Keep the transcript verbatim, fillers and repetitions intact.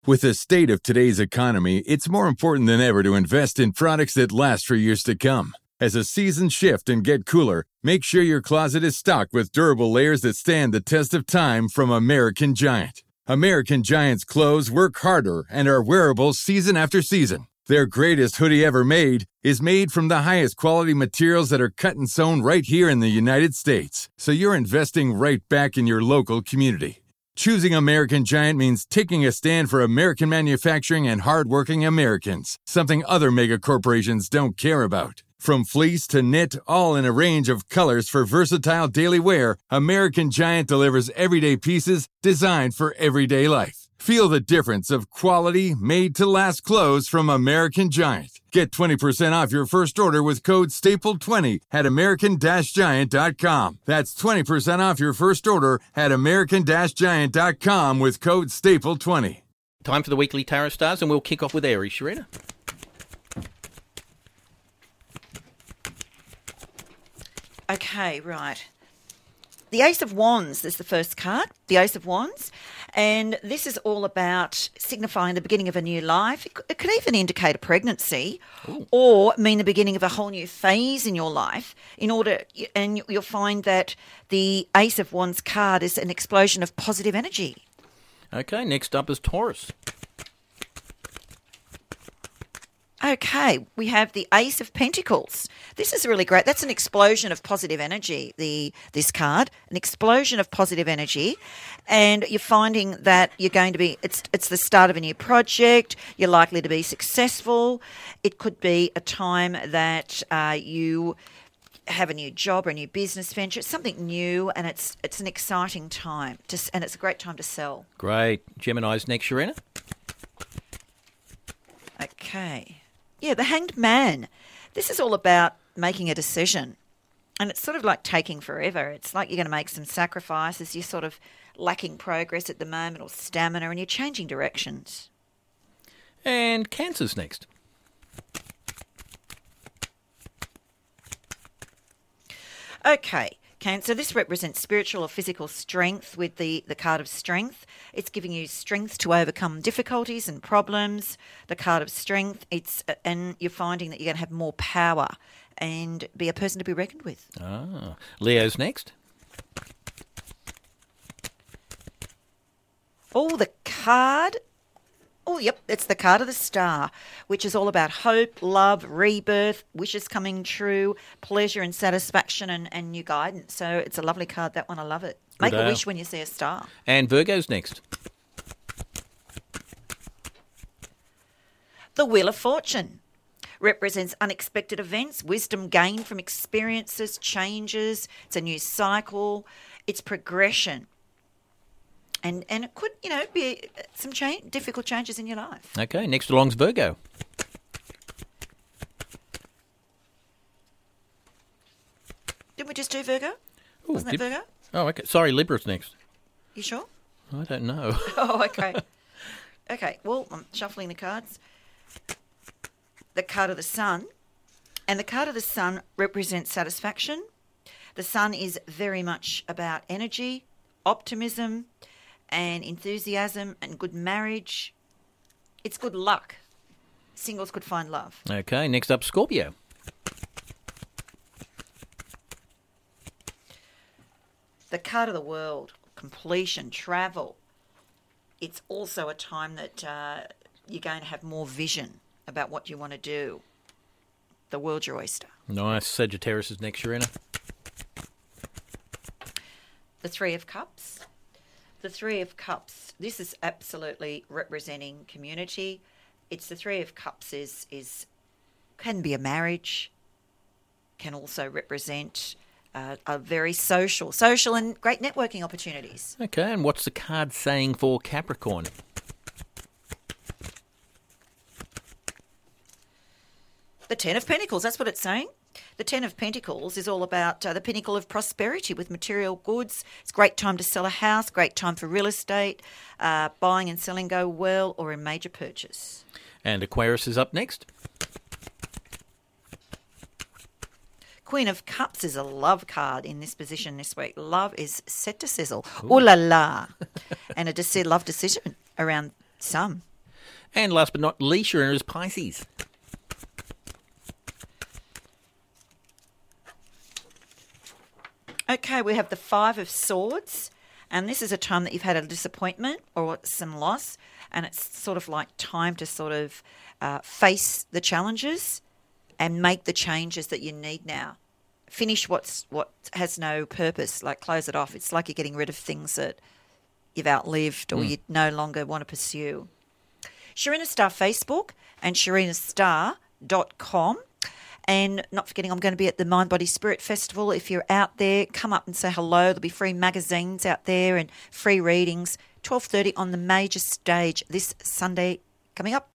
With the state of today's economy, it's more important than ever to invest in products that last for years to come. As the seasons shift and get cooler, make sure your closet is stocked with durable layers that stand the test of time from American Giant. American Giant's clothes work harder and are wearable season after season. Their greatest hoodie ever made is made from the highest quality materials that are cut and sewn right here in the United States. So you're investing right back in your local community. Choosing American Giant means taking a stand for American manufacturing and hardworking Americans, something other mega corporations don't care about. From fleece to knit, all in a range of colors for versatile daily wear, American Giant delivers everyday pieces designed for everyday life. Feel the difference of quality, made-to-last clothes from American Giant. Get twenty percent off your first order with code staple twenty at american giant dot com. That's twenty percent off your first order at american giant dot com with code staple twenty. Time for the weekly Tarot Stars, and we'll kick off with Aries. Sharina? Okay, right. The Ace of Wands is the first card, the Ace of Wands, and this is all about signifying the beginning of a new life. It could, it could even indicate a pregnancy. Ooh. Or mean the beginning of a whole new phase in your life. In order, and you'll find that the Ace of Wands card is an explosion of positive energy. Okay, next up is Taurus. Okay, we have the Ace of Pentacles. This is really great. That's an explosion of positive energy, the this card, an explosion of positive energy. And you're finding that you're going to be, it's it's the start of a new project. You're likely to be successful. It could be a time that uh, you have a new job or a new business venture. It's something new, and it's it's an exciting time, to, and it's a great time to sell. Great. Gemini's next, Sharina. Okay. Yeah, the Hanged Man. This is all about making a decision. And it's sort of like taking forever. It's like you're going to make some sacrifices. You're sort of lacking progress at the moment or stamina, and you're changing directions. And Cancer's next. Okay, Cancer, this represents spiritual or physical strength with the, the card of strength. It's giving you strength to overcome difficulties and problems. The card of strength, it's and you're finding that you're going to have more power and be a person to be reckoned with. Ah, Leo's next. Oh, the card. Oh, yep, it's the card of the Star, which is all about hope, love, rebirth, wishes coming true, pleasure and satisfaction and, and new guidance. So it's a lovely card, that one. I love it. Make Good a out. wish when you see a star. And Virgo's next. The Wheel of Fortune represents unexpected events, wisdom gained from experiences, changes. It's a new cycle. It's progression. And and it could, you know, be some change, difficult changes in your life. Okay, next along's Virgo. Didn't we just do Virgo? Ooh, Wasn't did... that Virgo? Oh, okay. Sorry, Libra's next. You sure? I don't know. Oh, okay. Okay, well, I'm shuffling the cards. The card of the Sun. And the card of the Sun represents satisfaction. The Sun is very much about energy, optimism, and enthusiasm and good marriage. It's good luck. Singles could find love. Okay, next up, Scorpio. The card of the World, completion, travel. It's also a time that uh, you're going to have more vision about what you want to do. The world's your oyster. Nice. Sagittarius is next, Sharina. The Three of Cups. The Three of Cups, this is absolutely representing community. It's the Three of Cups is is can be a marriage, can also represent uh, a very social, social and great networking opportunities. Okay, and what's the card saying for Capricorn? The Ten of Pentacles, that's what it's saying. The Ten of Pentacles is all about uh, the pinnacle of prosperity with material goods. It's a great time to sell a house, great time for real estate, uh, buying and selling go well, or a major purchase. And Aquarius is up next. Queen of Cups is a love card in this position this week. Love is set to sizzle. Ooh, ooh la la. And a deci- love decision around some. And last but not least, Sharina is Pisces. Okay, we have the Five of Swords, and this is a time that you've had a disappointment or some loss, and it's sort of like time to sort of uh, face the challenges and make the changes that you need now. Finish what's what has no purpose, like close it off. It's like you're getting rid of things that you've outlived or mm. you no longer want to pursue. Sharina Star Facebook and sharina star dot com. And not forgetting, I'm going to be at the Mind Body Spirit Festival. If you're out there, come up and say hello. There'll be free magazines out there and free readings. twelve thirty on the major stage this Sunday coming up.